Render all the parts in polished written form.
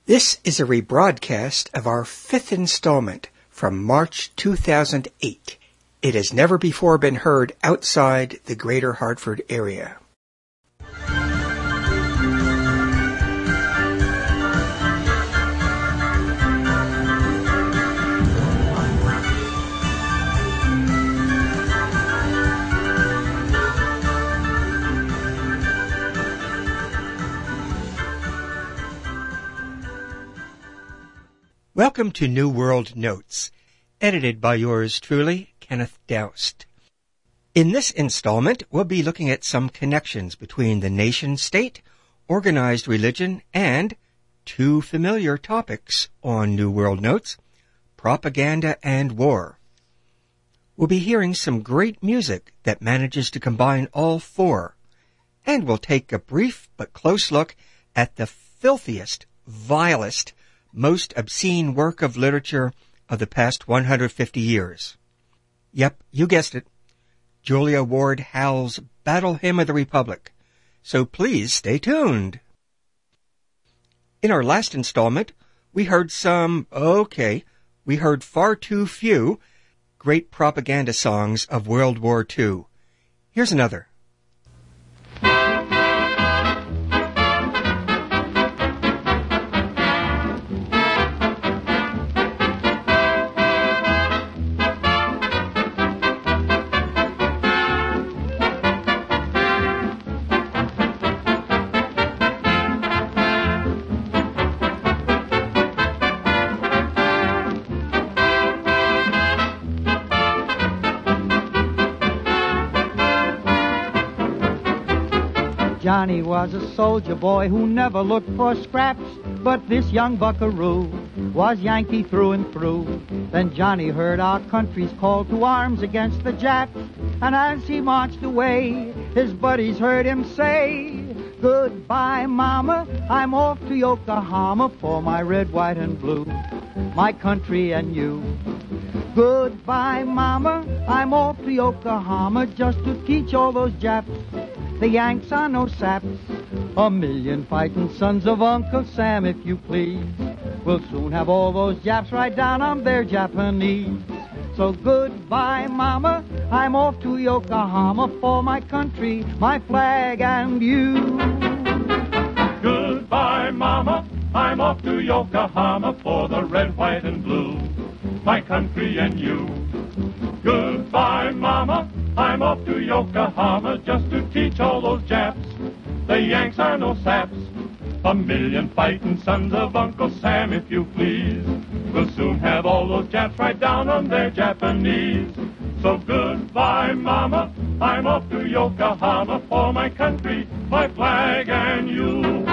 This is a rebroadcast of our fifth installment from March 2008. It has never before been heard outside the greater Hartford area. Welcome to New World Notes, edited by yours truly, Kenneth Doust. In this installment, we'll be looking at some connections between the nation-state, organized religion, and two familiar topics on New World Notes, propaganda and war. We'll be hearing some great music that manages to combine all four, and we'll take a brief but close look at the filthiest, vilest, most obscene work of literature of the past 150 years. Yep, you guessed it. Julia Ward Howe's Battle Hymn of the Republic. So please stay tuned. In our last installment, we heard far too few great propaganda songs of World War II. Here's another. Johnny was a soldier boy who never looked for scraps, but this young buckaroo was Yankee through and through. Then Johnny heard our country's call to arms against the Japs, and as he marched away, his buddies heard him say, "Goodbye, Mama, I'm off to Yokohama for my red, white, and blue, my country and you." Goodbye, Mama, I'm off to Yokohama just to teach all those Japs the Yanks are no saps. A million fighting sons of Uncle Sam, if you please, will soon have all those Japs right down on their Japanese. So goodbye, Mama, I'm off to Yokohama for my country, my flag, and you. Goodbye, Mama, I'm off to Yokohama for the red, white, and blue, my country and you. Goodbye, Mama, I'm off to Yokohama just to teach all those Japs the Yanks are no saps. A million fighting sons of Uncle Sam, if you please, will soon have all those Japs right down on their Japanese. So goodbye, Mama, I'm off to Yokohama for my country, my flag, and you.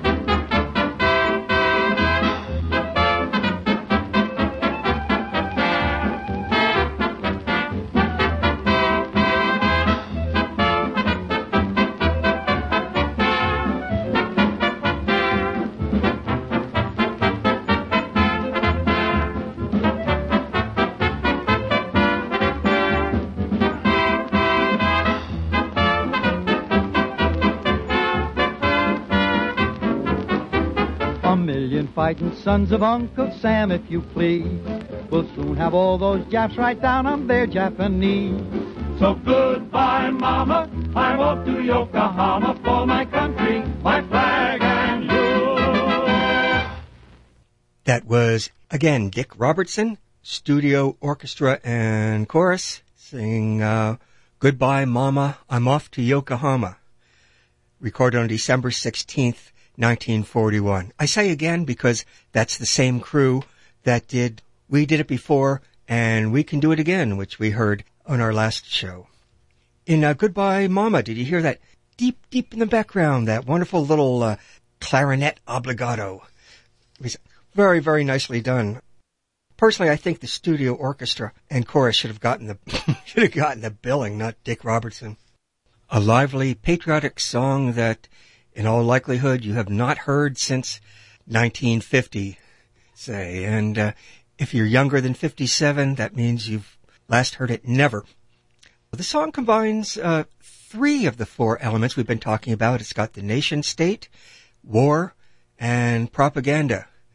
Fighting sons of Uncle Sam, if you please, will soon have all those Japs right down on their Japanese. So goodbye, Mama, I'm off to Yokohama for my country, my flag, and you. That was, again, Dick Robertson, studio orchestra and chorus, singing Goodbye, Mama, I'm Off to Yokohama, recorded on December 16th, 1941. I say again because that's the same crew that We Did It Before and We Can Do It Again, which we heard on our last show. In Goodbye, Mama, did you hear that deep in the background, that wonderful little clarinet obligato? It was very, very nicely done. Personally, I think the studio orchestra and chorus should have gotten the billing, not Dick Robertson. A lively, patriotic song that in all likelihood, you have not heard since 1950, say. And if you're younger than 57, that means you've last heard it never. The song combines three of the four elements we've been talking about. It's got the nation state, war, and propaganda.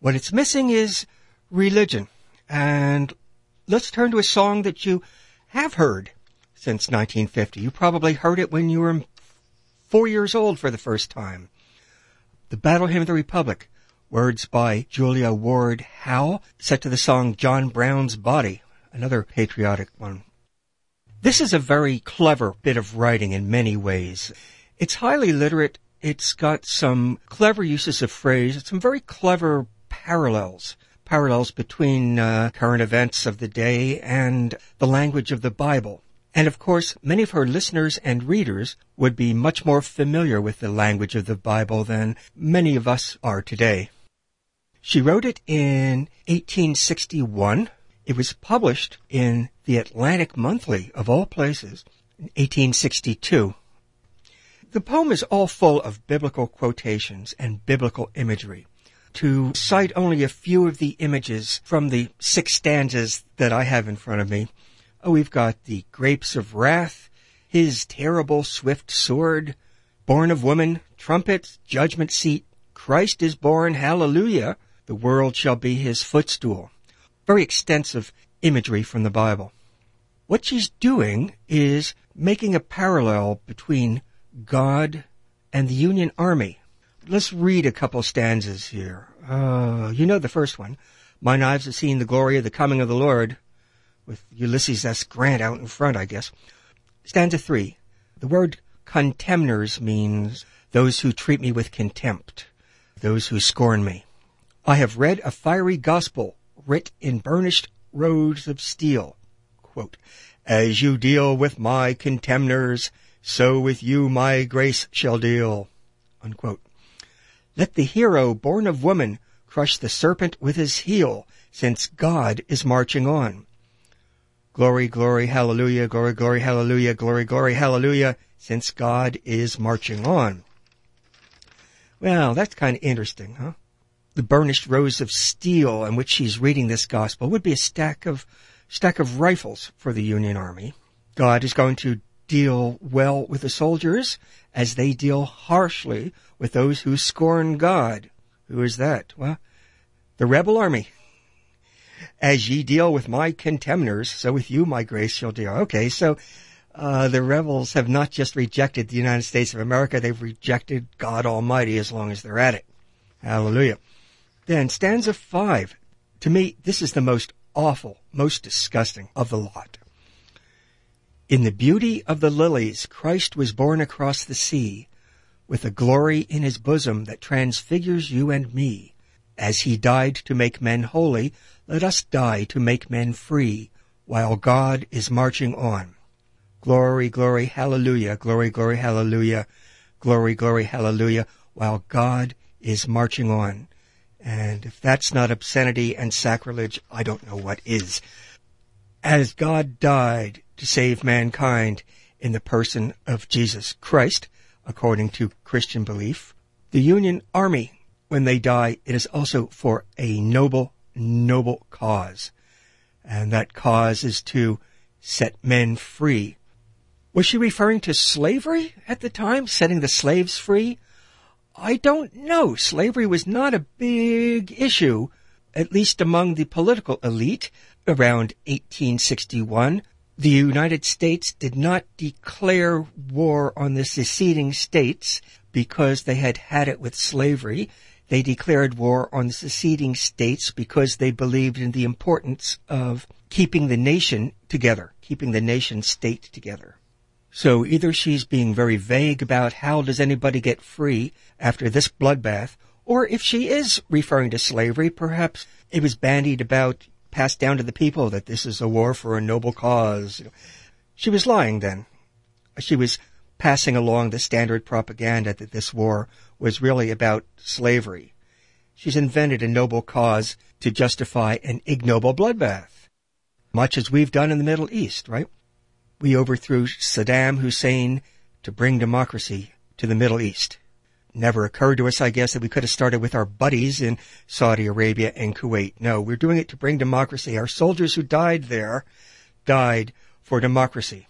What it's missing is religion. And let's turn to a song that you have heard since 1950. You probably heard it when you were 4 years old for the first time. The Battle Hymn of the Republic, words by Julia Ward Howe, set to the song John Brown's Body, another patriotic one. This is a very clever bit of writing in many ways. It's highly literate. It's got some clever uses of phrase, some very clever parallels between current events of the day and the language of the Bible. And of course, many of her listeners and readers would be much more familiar with the language of the Bible than many of us are today. She wrote it in 1861. It was published in the Atlantic Monthly, of all places, in 1862. The poem is all full of biblical quotations and biblical imagery. To cite only a few of the images from the 6 stanzas that I have in front of me, we've got the grapes of wrath, his terrible swift sword, born of woman, trumpet, judgment seat, Christ is born, hallelujah, the world shall be his footstool. Very extensive imagery from the Bible. What she's doing is making a parallel between God and the Union Army. Let's read a couple stanzas here. You know the first one. Mine eyes have seen the glory of the coming of the Lord, with Ulysses S. Grant out in front, I guess. Stanza 3. The word contemners means those who treat me with contempt, those who scorn me. I have read a fiery gospel writ in burnished rows of steel. Quote, as you deal with my contemners, so with you my grace shall deal. Unquote. Let the hero born of woman crush the serpent with his heel, since God is marching on. Glory, glory, hallelujah, glory, glory, hallelujah, glory, glory, hallelujah, since God is marching on. Well, that's kind of interesting, huh? The burnished rows of steel on which she's reading this gospel would be a stack of rifles for the Union Army. God is going to deal well with the soldiers as they deal harshly with those who scorn God. Who is that? Well, the rebel army. As ye deal with my contemners, so with you my grace shall deal. Okay, so the rebels have not just rejected the United States of America, they've rejected God Almighty as long as they're at it. Hallelujah. Then stanza 5. To me, this is the most awful, most disgusting of the lot. In the beauty of the lilies, Christ was born across the sea, with a glory in his bosom that transfigures you and me. As he died to make men holy, let us die to make men free, while God is marching on. Glory, glory, hallelujah, glory, glory, hallelujah, glory, glory, hallelujah, while God is marching on. And if that's not obscenity and sacrilege, I don't know what is. As God died to save mankind in the person of Jesus Christ, according to Christian belief, the Union Army, when they die, it is also for a noble, noble cause. And that cause is to set men free. Was she referring to slavery at the time, setting the slaves free? I don't know. Slavery was not a big issue, at least among the political elite, around 1861. The United States did not declare war on the seceding states because they had had it with slavery. They declared war on the seceding states because they believed in the importance of keeping the nation together, keeping the nation state together. So either she's being very vague about how does anybody get free after this bloodbath, or if she is referring to slavery, perhaps it was bandied about, passed down to the people that this is a war for a noble cause. She was lying then. She was passing along the standard propaganda that this war was really about slavery. She's invented a noble cause to justify an ignoble bloodbath, much as we've done in the Middle East, right? We overthrew Saddam Hussein to bring democracy to the Middle East. Never occurred to us, I guess, that we could have started with our buddies in Saudi Arabia and Kuwait. No, we're doing it to bring democracy. Our soldiers who died there died for democracy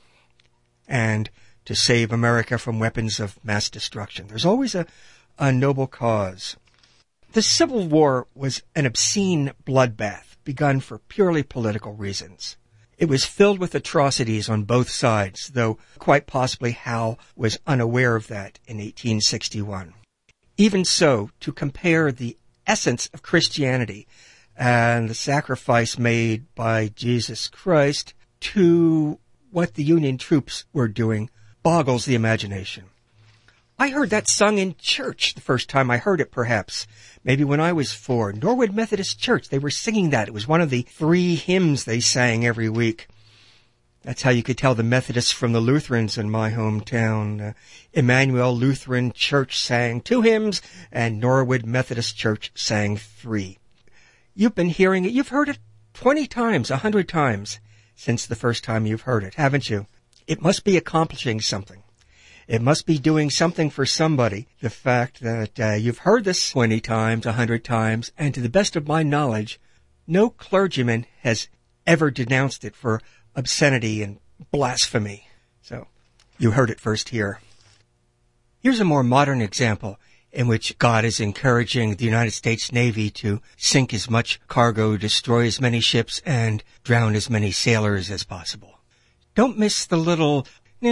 and to save America from weapons of mass destruction. There's always a noble cause. The Civil War was an obscene bloodbath begun for purely political reasons. It was filled with atrocities on both sides, though quite possibly Howe was unaware of that in 1861. Even so, to compare the essence of Christianity and the sacrifice made by Jesus Christ to what the Union troops were doing boggles the imagination. I heard that sung in church the first time I heard it, perhaps. Maybe when I was 4. Norwood Methodist Church, they were singing that. It was one of the 3 hymns they sang every week. That's how you could tell the Methodists from the Lutherans in my hometown. Emmanuel Lutheran Church sang 2 hymns, and Norwood Methodist Church sang 3. You've been hearing it. You've heard it 20 times, 100 times since the first time you've heard it, haven't you? It must be accomplishing something. It must be doing something for somebody. The fact that you've heard this 20 times, 100 times, and to the best of my knowledge, no clergyman has ever denounced it for obscenity and blasphemy. So, you heard it first here. Here's a more modern example in which God is encouraging the United States Navy to sink as much cargo, destroy as many ships, and drown as many sailors as possible. Don't miss the little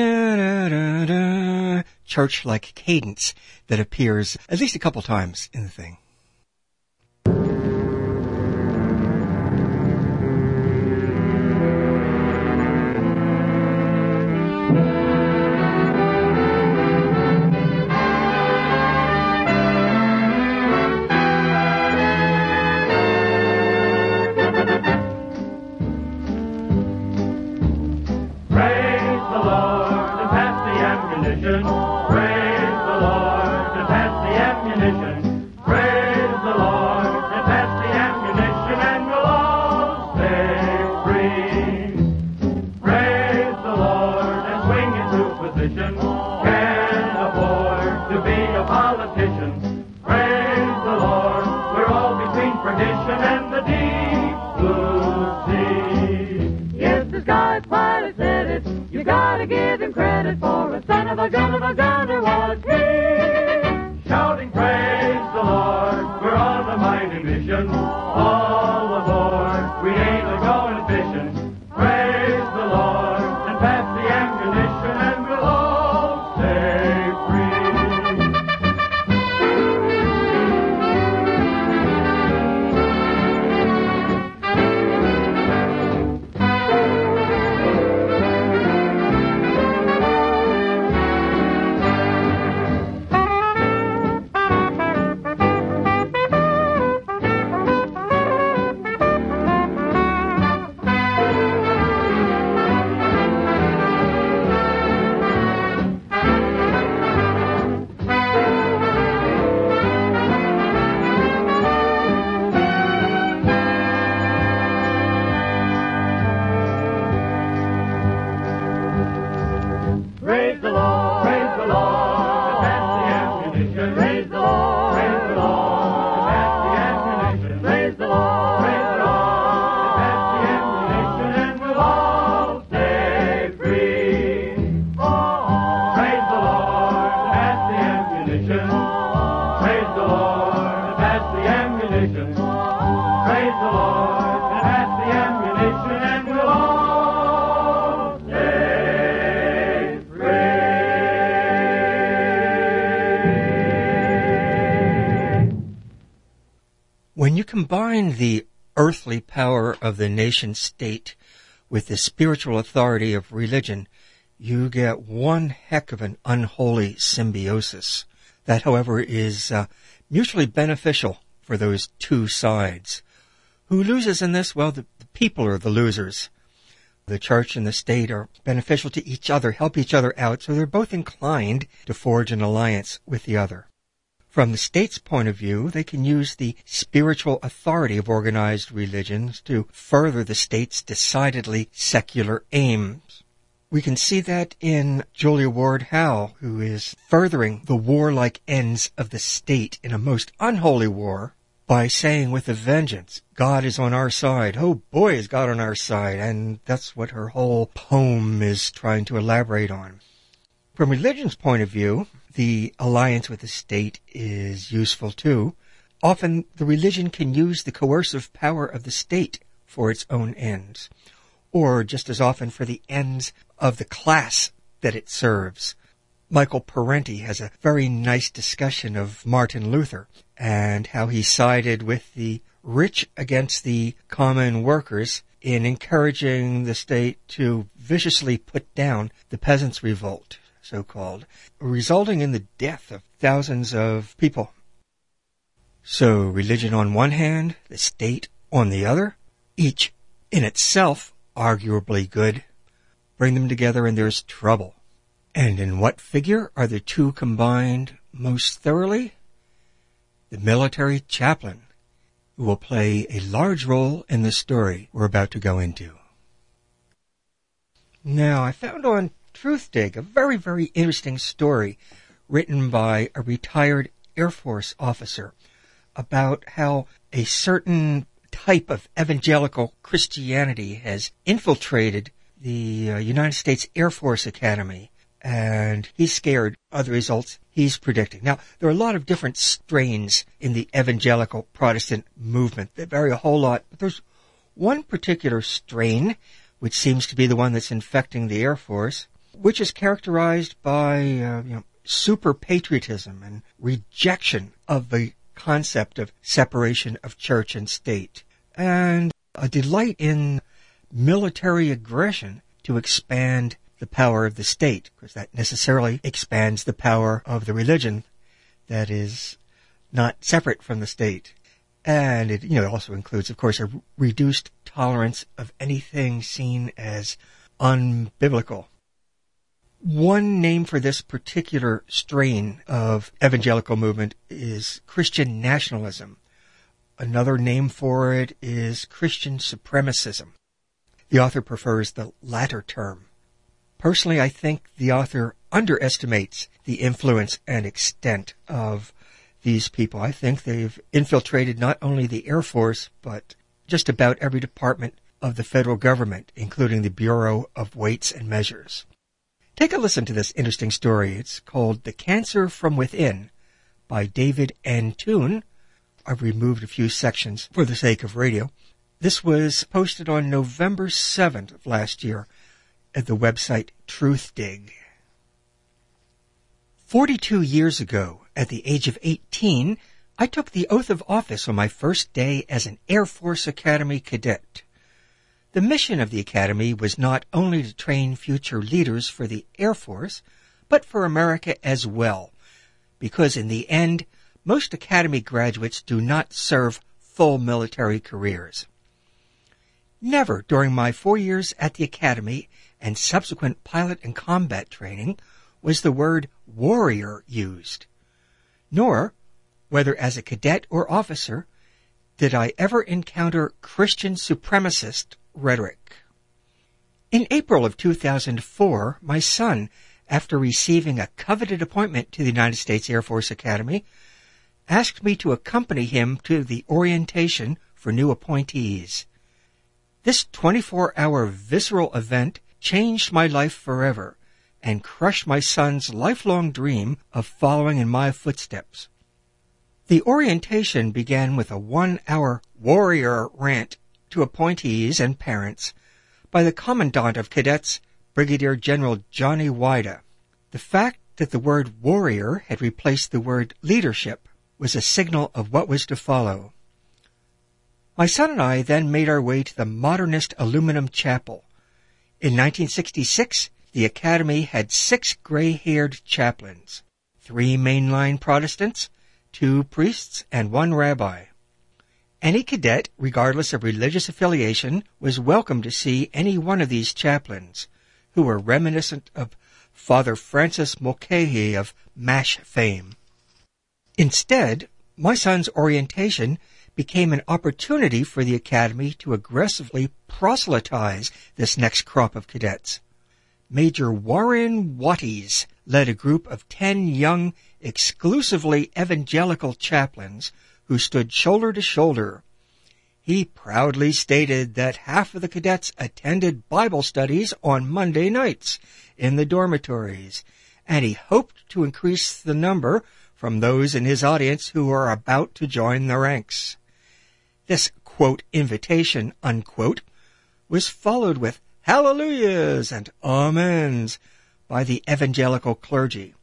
church-like cadence that appears at least a couple times in the thing. When you combine the earthly power of the nation-state with the spiritual authority of religion, you get one heck of an unholy symbiosis. That, however, is mutually beneficial for those two sides. Who loses in this? Well, the people are the losers. The church and the state are beneficial to each other, help each other out, so they're both inclined to forge an alliance with the other. From the state's point of view, they can use the spiritual authority of organized religions to further the state's decidedly secular aims. We can see that in Julia Ward Howe, who is furthering the warlike ends of the state in a most unholy war by saying with a vengeance, God is on our side. Oh boy, is God on our side. And that's what her whole poem is trying to elaborate on. From religion's point of view, the alliance with the state is useful too. Often the religion can use the coercive power of the state for its own ends, or just as often for the ends of the class that it serves. Michael Parenti has a very nice discussion of Martin Luther and how he sided with the rich against the common workers in encouraging the state to viciously put down the peasants' revolt, so-called, resulting in the death of thousands of people. So religion on one hand, the state on the other, each in itself arguably good. Bring them together and there's trouble. And in what figure are the two combined most thoroughly? The military chaplain, who will play a large role in the story we're about to go into. Now, I found on Truthdig a very, very interesting story written by a retired Air Force officer about how a certain type of evangelical Christianity has infiltrated the United States Air Force Academy, and he's scared of the results he's predicting. Now, there are a lot of different strains in the evangelical Protestant movement that vary a whole lot, but there's one particular strain, which seems to be the one that's infecting the Air Force, which is characterized by super patriotism and rejection of the concept of separation of church and state, and a delight in military aggression to expand the power of the state, because that necessarily expands the power of the religion that is not separate from the state. And it also includes, of course, a reduced tolerance of anything seen as unbiblical. One name for this particular strain of evangelical movement is Christian nationalism. Another name for it is Christian supremacism. The author prefers the latter term. Personally, I think the author underestimates the influence and extent of these people. I think they've infiltrated not only the Air Force, but just about every department of the federal government, including the Bureau of Weights and Measures. Take a listen to this interesting story. It's called The Cancer from Within by David N. Toon. I've removed a few sections for the sake of radio. This was posted on November 7th of last year at the website Truthdig. 42 years ago, at the age of 18, I took the oath of office on my first day as an Air Force Academy cadet. The mission of the Academy was not only to train future leaders for the Air Force, but for America as well, because in the end, most Academy graduates do not serve full military careers. Never during my 4 years at the Academy and subsequent pilot and combat training was the word warrior used. Nor, whether as a cadet or officer, did I ever encounter Christian supremacist rhetoric. In April of 2004, my son, after receiving a coveted appointment to the United States Air Force Academy, asked me to accompany him to the orientation for new appointees. This 24-hour visceral event changed my life forever and crushed my son's lifelong dream of following in my footsteps. The orientation began with a 1-hour warrior rant to appointees and parents by the Commandant of Cadets, Brigadier General Johnny Wida. The fact that the word warrior had replaced the word leadership was a signal of what was to follow. My son and I then made our way to the modernist aluminum chapel. In 1966, the Academy had 6 gray-haired chaplains, 3 mainline Protestants, 2 priests, and 1 rabbi. Any cadet, regardless of religious affiliation, was welcome to see any one of these chaplains, who were reminiscent of Father Francis Mulcahy of MASH fame. Instead, my son's orientation became an opportunity for the Academy to aggressively proselytize this next crop of cadets. Major Warren Watties led a group of 10 young, exclusively evangelical chaplains who stood shoulder to shoulder. He proudly stated that half of the cadets attended Bible studies on Monday nights in the dormitories, and he hoped to increase the number from those in his audience who are about to join the ranks. This, quote, invitation, unquote, was followed with hallelujahs and amens by the evangelical clergy.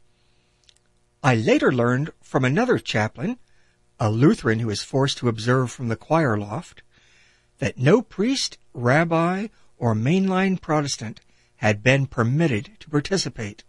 I later learned from another chaplain, a Lutheran who was forced to observe from the choir loft, that no priest, rabbi, or mainline Protestant had been permitted to participate.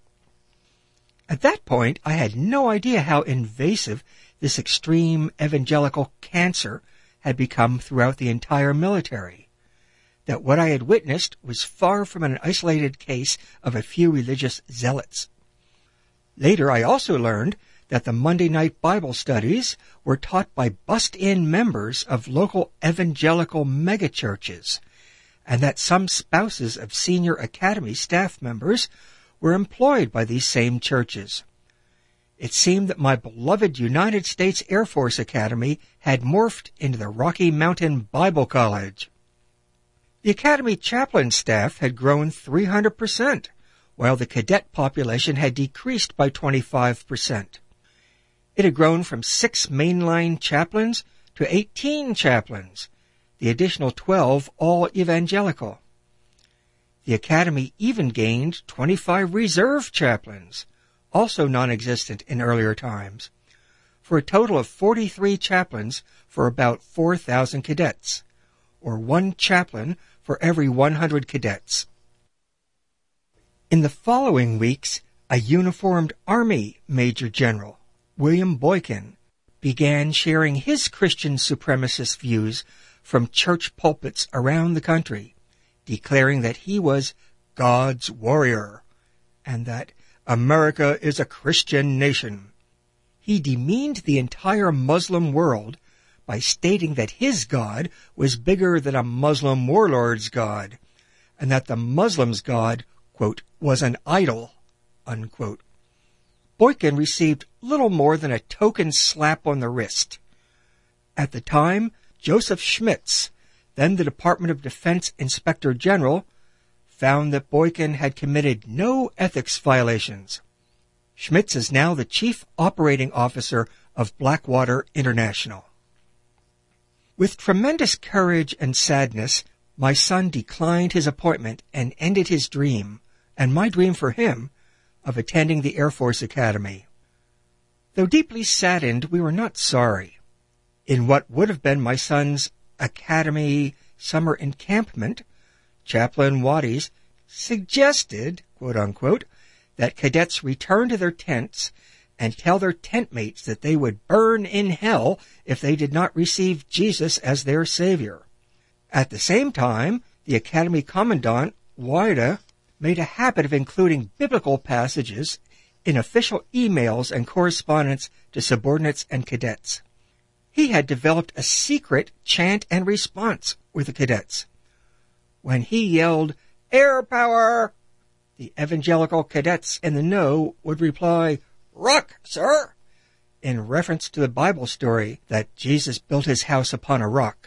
At that point, I had no idea how invasive this extreme evangelical cancer had become throughout the entire military, that what I had witnessed was far from an isolated case of a few religious zealots. Later, I also learned that the Monday night Bible studies were taught by bussed-in members of local evangelical megachurches, and that some spouses of senior academy staff members were employed by these same churches. It seemed that my beloved United States Air Force Academy had morphed into the Rocky Mountain Bible College. The Academy chaplain staff had grown 300%, while the cadet population had decreased by 25%. It had grown from 6 mainline chaplains to 18 chaplains, the additional 12 all evangelical. The Academy even gained 25 reserve chaplains, also non-existent in earlier times, for a total of 43 chaplains for about 4,000 cadets, or 1 chaplain for every 100 cadets. In the following weeks, a uniformed Army Major General, William Boykin, began sharing his Christian supremacist views from church pulpits around the country, declaring that he was God's warrior, and that America is a Christian nation. He demeaned the entire Muslim world by stating that his God was bigger than a Muslim warlord's God, and that the Muslim's God, quote, was an idol, unquote. Boykin received little more than a token slap on the wrist. At the time, Joseph Schmitz, then the Department of Defense Inspector General, found that Boykin had committed no ethics violations. Schmitz is now the Chief Operating Officer of Blackwater International. With tremendous courage and sadness, my son declined his appointment and ended his dream, and my dream for him, of attending the Air Force Academy. Though deeply saddened, we were not sorry. In what would have been my son's Academy summer encampment, Chaplain Waddies suggested, quote-unquote, that cadets return to their tents and tell their tent mates that they would burn in hell if they did not receive Jesus as their Savior. At the same time, the Academy Commandant, Wida, made a habit of including biblical passages in official emails and correspondence to subordinates and cadets. He had developed a secret chant and response with the cadets. When he yelled, "Air power!" the evangelical cadets in the know would reply, "Rock, sir," in reference to the Bible story that Jesus built his house upon a rock.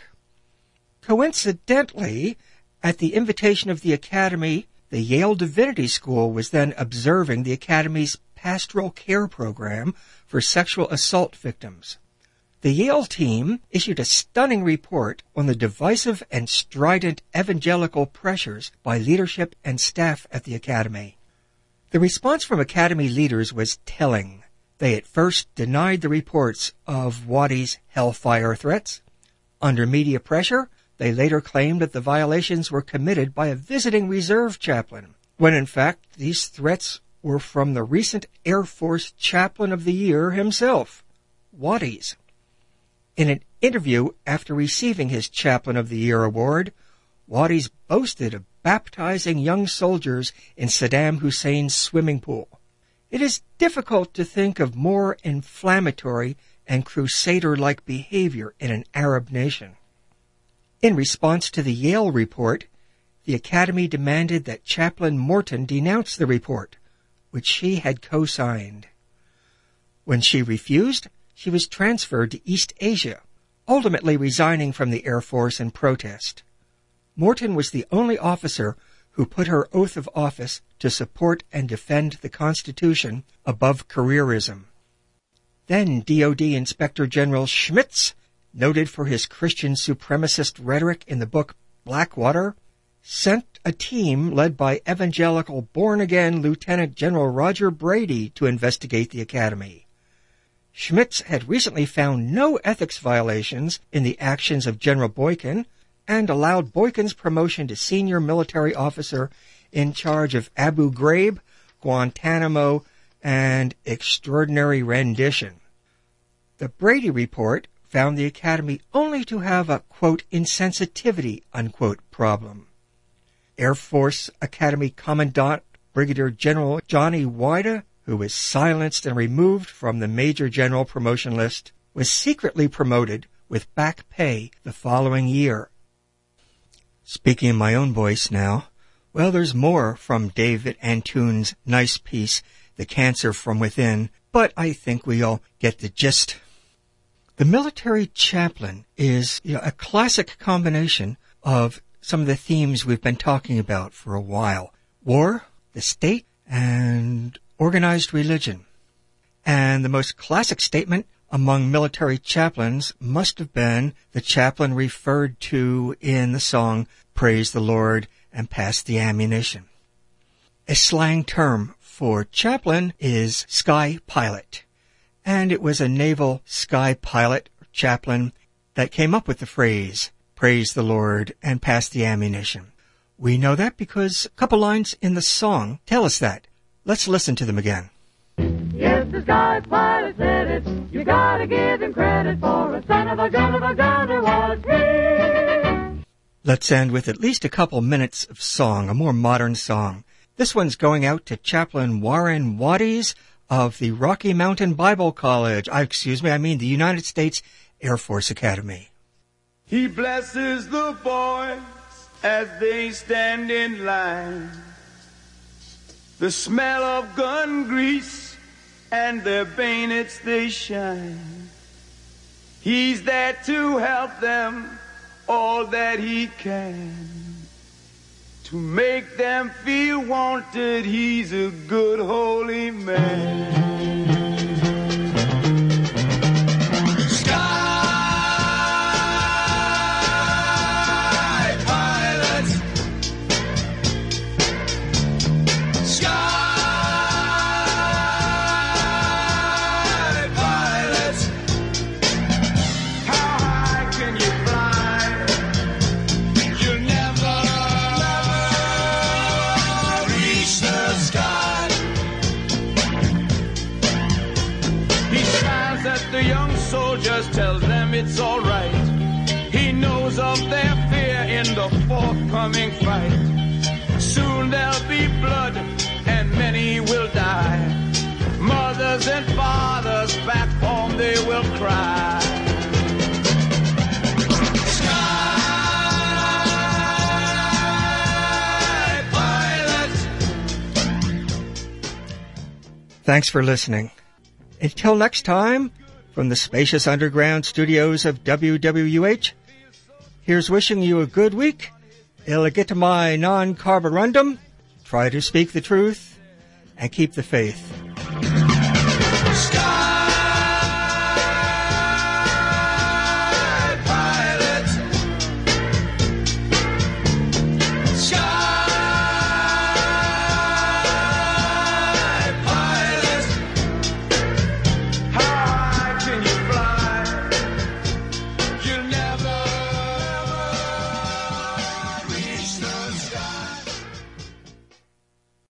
Coincidentally, at the invitation of the Academy, the Yale Divinity School was then observing the Academy's pastoral care program for sexual assault victims. The Yale team issued a stunning report on the divisive and strident evangelical pressures by leadership and staff at the Academy. The response from Academy leaders was telling. They at first denied the reports of Waddy's hellfire threats. Under media pressure, they later claimed that the violations were committed by a visiting reserve chaplain, when in fact these threats were from the recent Air Force Chaplain of the Year himself, Waddies. In an interview after receiving his Chaplain of the Year award, Waddies boasted of baptizing young soldiers in Saddam Hussein's swimming pool. It is difficult to think of more inflammatory and crusader-like behavior in an Arab nation. In response to the Yale report, the Academy demanded that Chaplain Morton denounce the report, which she had co-signed. When she refused, she was transferred to East Asia, ultimately resigning from the Air Force in protest. Morton was the only officer who put her oath of office to support and defend the Constitution above careerism. Then DoD Inspector General Schmitz, noted for his Christian supremacist rhetoric in the book Blackwater, sent a team led by evangelical born-again Lieutenant General Roger Brady to investigate the academy. Schmitz had recently found no ethics violations in the actions of General Boykin and allowed Boykin's promotion to senior military officer in charge of Abu Ghraib, Guantanamo, and extraordinary rendition. The Brady report found the academy only to have a, quote, insensitivity, unquote, problem. Air Force Academy Commandant Brigadier General Johnny Wida, who was silenced and removed from the Major General promotion list, was secretly promoted with back pay the following year. Speaking in my own voice now, well, there's more from David Antoon's nice piece, The Cancer from Within, but I think we all get the gist. The military chaplain is a classic combination of some of the themes we've been talking about for a while. War, the state, and organized religion. And the most classic statement among military chaplains must have been the chaplain referred to in the song Praise the Lord and Pass the Ammunition. A slang term for chaplain is sky pilot, and it was a naval sky pilot or chaplain that came up with the phrase Praise the Lord and Pass the Ammunition. We know that because a couple lines in the song tell us that. Let's listen to them again. Yes, the sky pilot said it. You gotta give him credit for a son of a gunner was he. Let's end with at least a couple minutes of song, a more modern song. This one's going out to Chaplain Warren Waddies of the Rocky Mountain Bible College. I mean the United States Air Force Academy. He blesses the boys as they stand in line. The smell of gun grease and their bayonets they shine. He's there to help them all that he can. To make them feel wanted, he's a good holy man. Just tells them it's all right. He knows of their fear in the forthcoming fight. Soon there'll be blood and many will die. Mothers and fathers back home they will cry. Sky pilot. Thanks for listening. Until next time, from the spacious underground studios of WWUH, here's wishing you a good week. Illegitimai non carborundum. Try to speak the truth and keep the faith.